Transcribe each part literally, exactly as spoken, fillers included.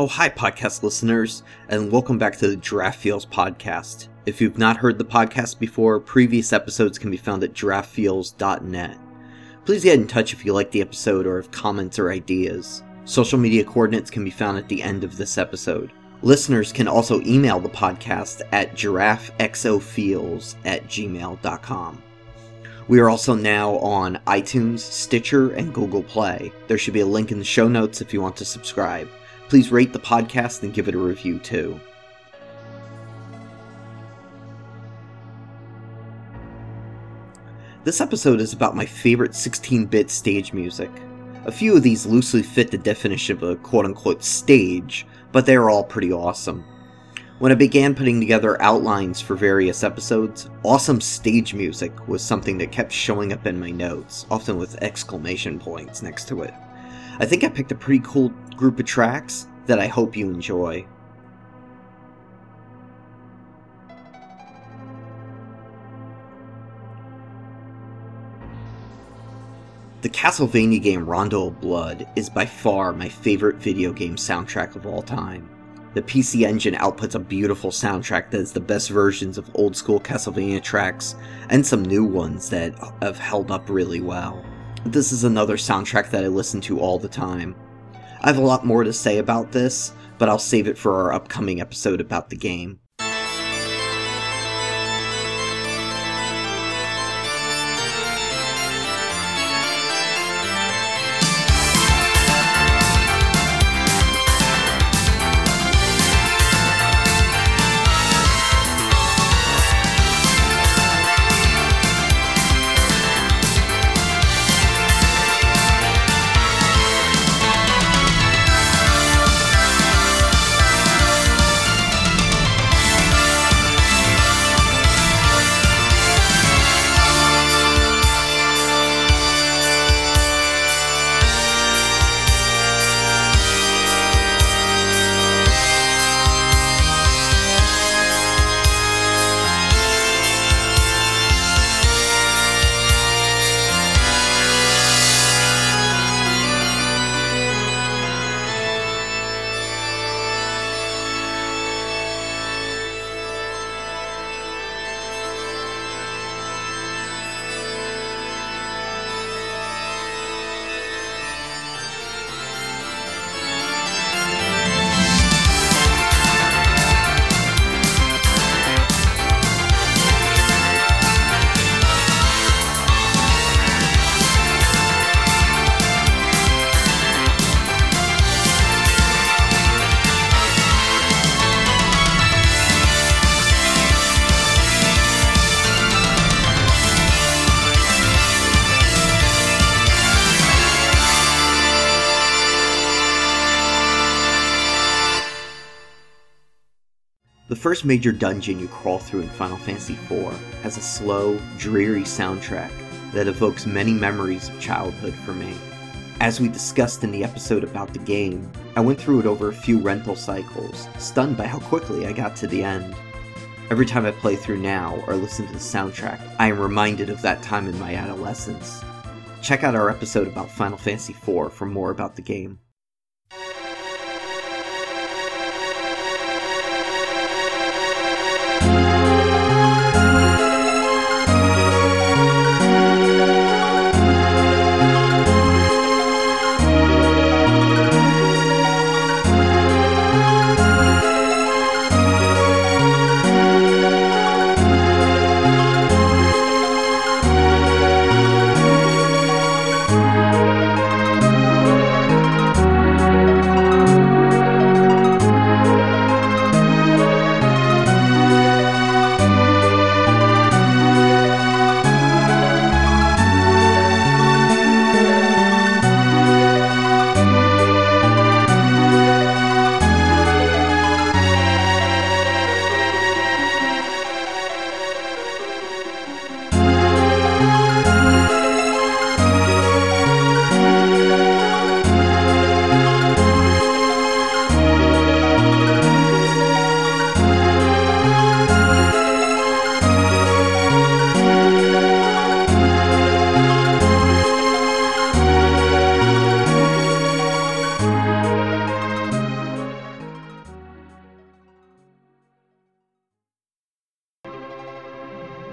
Oh, hi, podcast listeners, and welcome back to the Giraffe Feels podcast. If you've not heard the podcast before, previous episodes can be found at giraffe feels dot net. Please get in touch if you like the episode or have comments or ideas. Social media coordinates can be found at the end of this episode. Listeners can also email the podcast at giraffexofeels at gmail dot com. We are also now on iTunes, Stitcher, and Google Play. There should be a link in the show notes if you want to subscribe. Please rate the podcast and give it a review too. This episode is about my favorite sixteen-bit stage music. A few of these loosely fit the definition of a quote-unquote stage, but they are all pretty awesome. When I began putting together outlines for various episodes, awesome stage music was something that kept showing up in my notes, often with exclamation points next to it. I think I picked a pretty cool group of tracks that I hope you enjoy. The Castlevania game Rondo of Blood is by far my favorite video game soundtrack of all time. The P C Engine outputs a beautiful soundtrack that is the best versions of old school Castlevania tracks, and some new ones that have held up really well. This is another soundtrack that I listen to all the time. I have a lot more to say about this, but I'll save it for our upcoming episode about the game. The first major dungeon you crawl through in Final Fantasy four has a slow, dreary soundtrack that evokes many memories of childhood for me. As we discussed in the episode about the game, I went through it over a few rental cycles, stunned by how quickly I got to the end. Every time I play through now or listen to the soundtrack, I am reminded of that time in my adolescence. Check out our episode about Final Fantasy four for more about the game.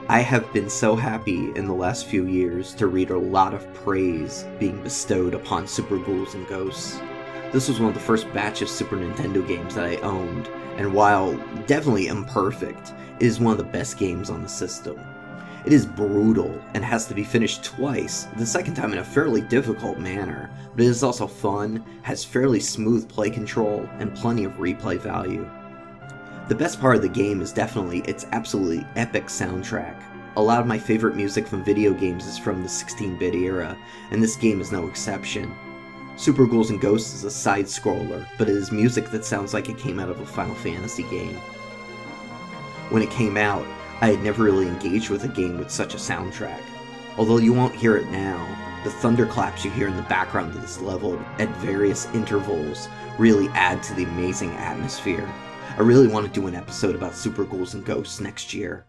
I have been so happy in the last few years to read a lot of praise being bestowed upon Super Ghouls and Ghosts. This was one of the first batch of Super Nintendo games that I owned, and while definitely imperfect, it is one of the best games on the system. It is brutal and has to be finished twice, the second time in a fairly difficult manner, but it is also fun, has fairly smooth play control, and plenty of replay value. The best part of the game is definitely its absolutely epic soundtrack. A lot of my favorite music from video games is from the sixteen-bit era, and this game is no exception. Super Ghouls and Ghosts is a side-scroller, but it is music that sounds like it came out of a Final Fantasy game. When it came out, I had never really engaged with a game with such a soundtrack. Although you won't hear it now, the thunderclaps you hear in the background of this level at various intervals really add to the amazing atmosphere. I really want to do an episode about Super Ghouls and Ghosts next year.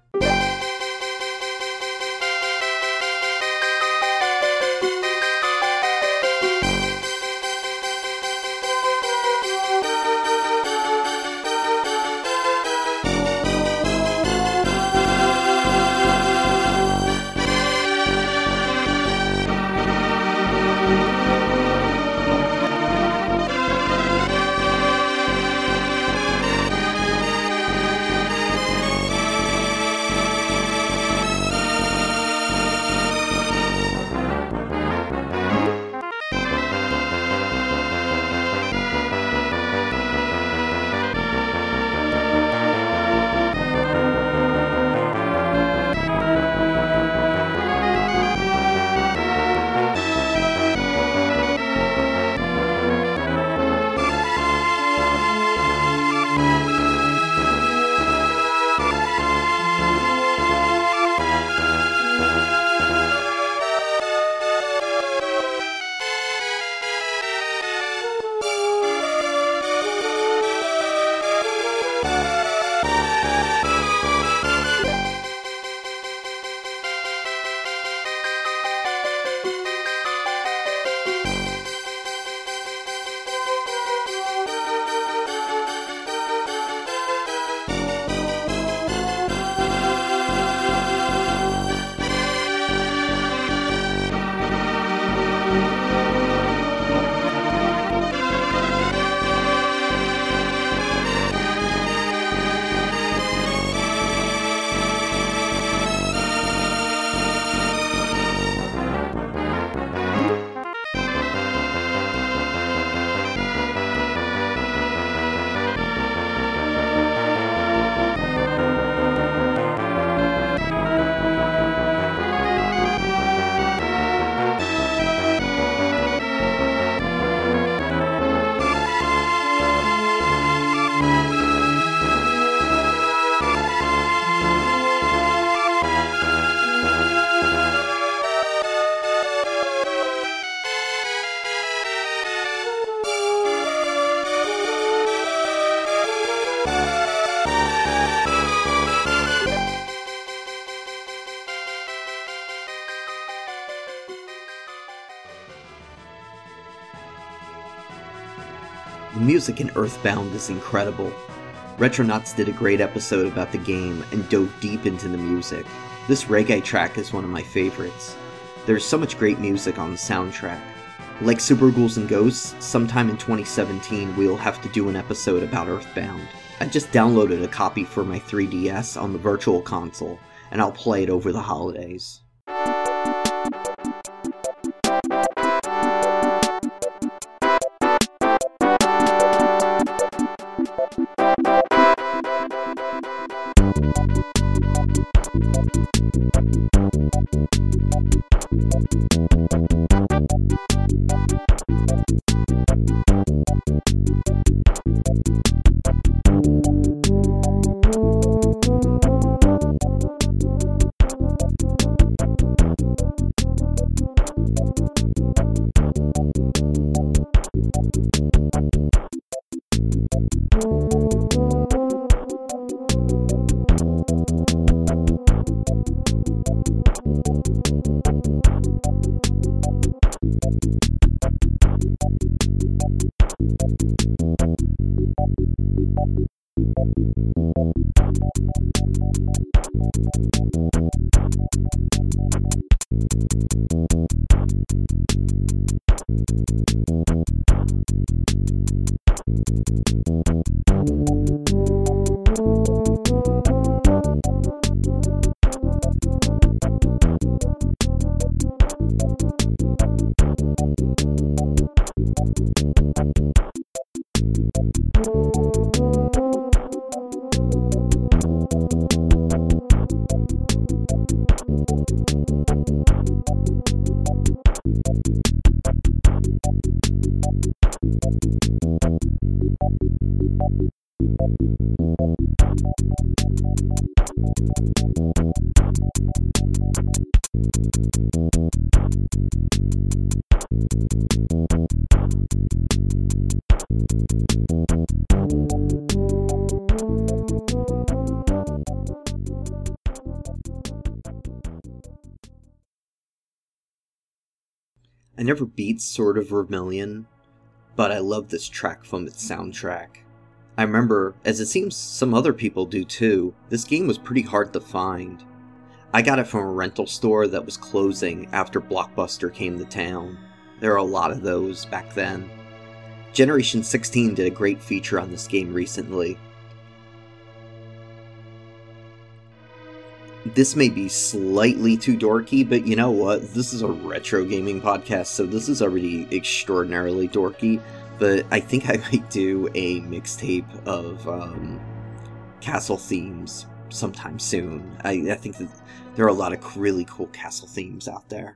The music in Earthbound is incredible. Retronauts did a great episode about the game and dove deep into the music. This reggae track is one of my favorites. There's so much great music on the soundtrack. Like Super Ghouls and Ghosts, sometime in twenty seventeen we'll have to do an episode about Earthbound. I just downloaded a copy for my three D S on the Virtual Console, and I'll play it over the holidays. I never beat Sword of Vermilion, but I love this track from its soundtrack. I remember, as it seems some other people do too, this game was pretty hard to find. I got it from a rental store that was closing after Blockbuster came to town. There are a lot of those back then. Generation sixteen did a great feature on this game recently. This may be slightly too dorky, but you know what? This is a retro gaming podcast, so this is already extraordinarily dorky. But I think I might do a mixtape of um, castle themes sometime soon. I, I think that there are a lot of really cool castle themes out there.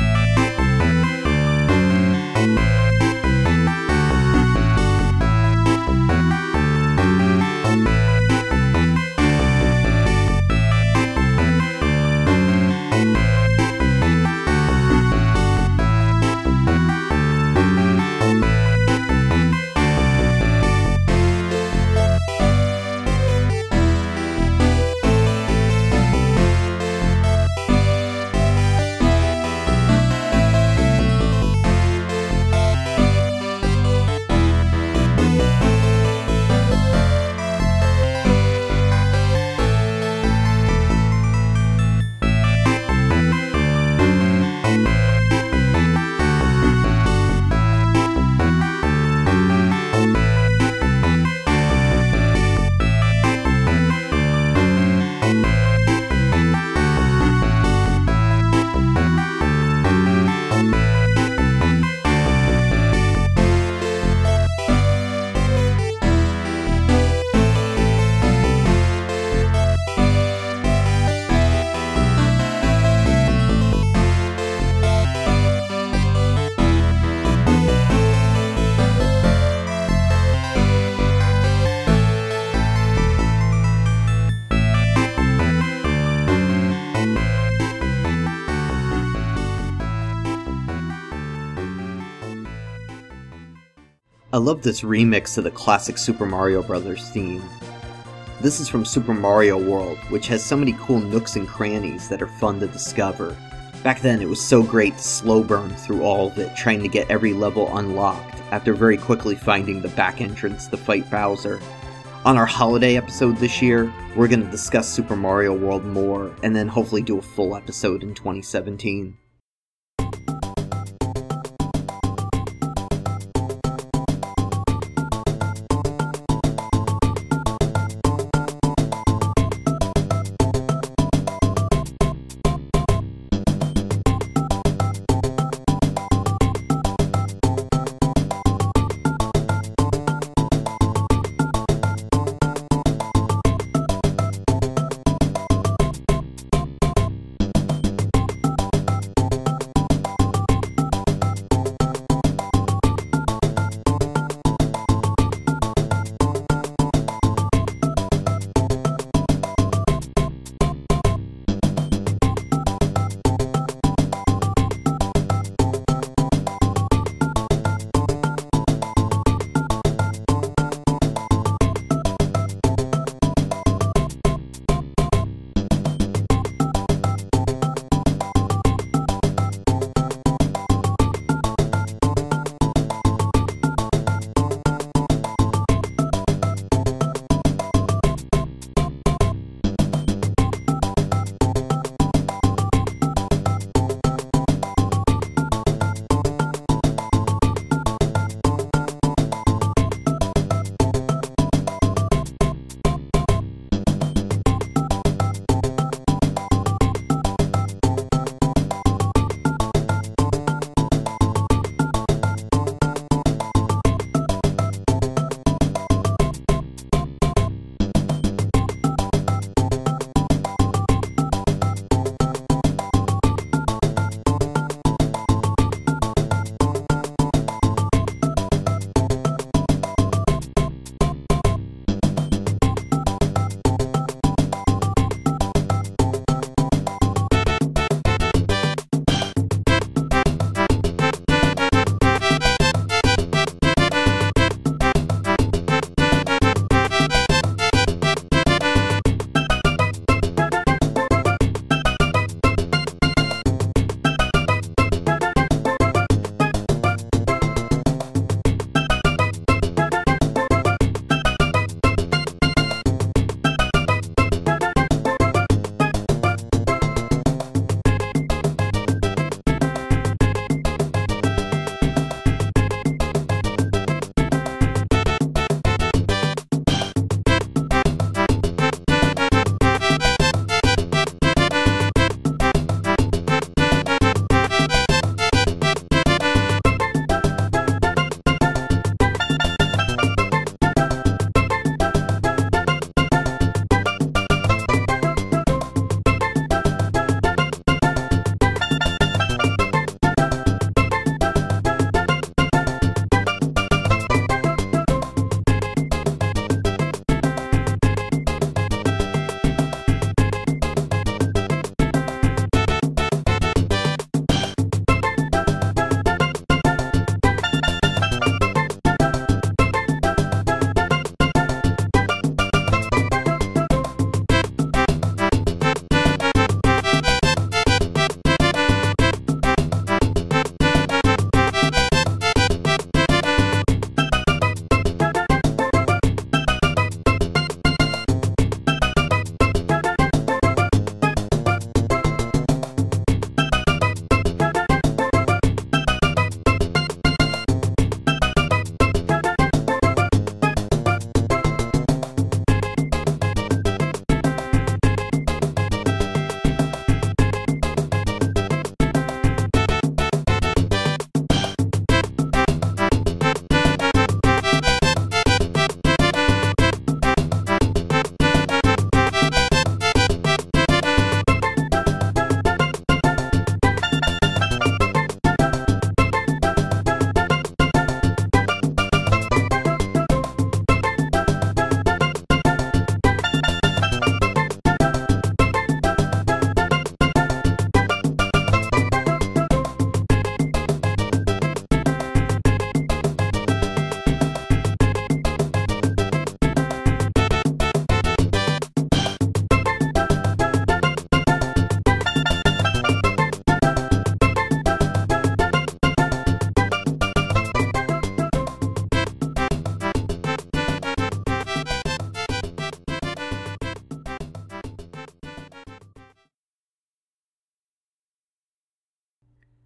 I love this remix of the classic Super Mario Bros. Theme. This is from Super Mario World, which has so many cool nooks and crannies that are fun to discover. Back then it was so great to slow burn through all of it, trying to get every level unlocked, after very quickly finding the back entrance to fight Bowser. On our holiday episode this year, we're going to discuss Super Mario World more, and then hopefully do a full episode in twenty seventeen.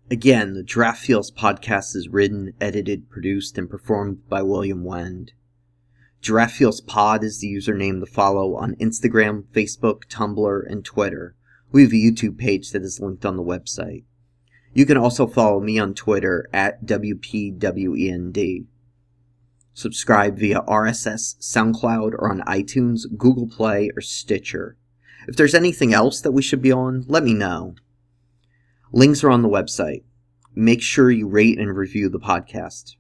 Again, the Draft Feels podcast is written, edited, produced, and performed by William Wend. Giraffe Feels Pod is the username to follow on Instagram, Facebook, Tumblr, and Twitter. We have a YouTube page that is linked on the website. You can also follow me on Twitter at W P W E N D. Subscribe via R S S, SoundCloud, or on iTunes, Google Play, or Stitcher. If there's anything else that we should be on, let me know. Links are on the website. Make sure you rate and review the podcast.